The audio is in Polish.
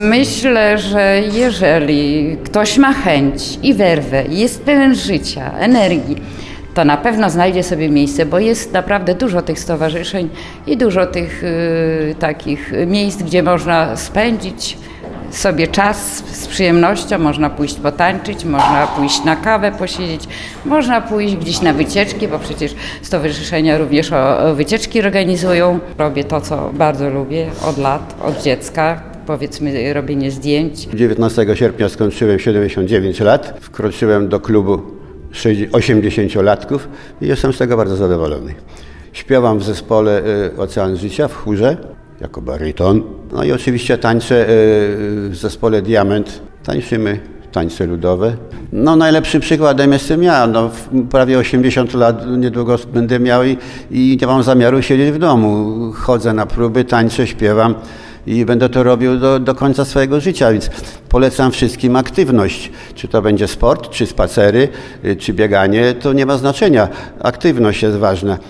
Myślę, że jeżeli ktoś ma chęć i werwę, jest pełen życia, energii, to na pewno znajdzie sobie miejsce, bo jest naprawdę dużo tych stowarzyszeń i dużo tych takich miejsc, gdzie można spędzić sobie czas z przyjemnością, można pójść potańczyć, można pójść na kawę posiedzieć, można pójść gdzieś na wycieczki, bo przecież stowarzyszenia również wycieczki organizują. Robię to, co bardzo lubię od lat, od dziecka. Powiedzmy robienie zdjęć. 19 sierpnia skończyłem 79 lat, wkroczyłem do klubu 80-latków i jestem z tego bardzo zadowolony. Śpiewam w zespole Ocean Życia w chórze jako baryton. No i oczywiście tańczę w zespole Diament. Tańczymy tańce ludowe. No najlepszym przykładem jestem ja. Prawie 80 lat niedługo będę miał i nie mam zamiaru siedzieć w domu. Chodzę na próby, tańczę, śpiewam. I będę to robił do końca swojego życia, więc polecam wszystkim aktywność. Czy to będzie sport, czy spacery, czy bieganie, to nie ma znaczenia. Aktywność jest ważna.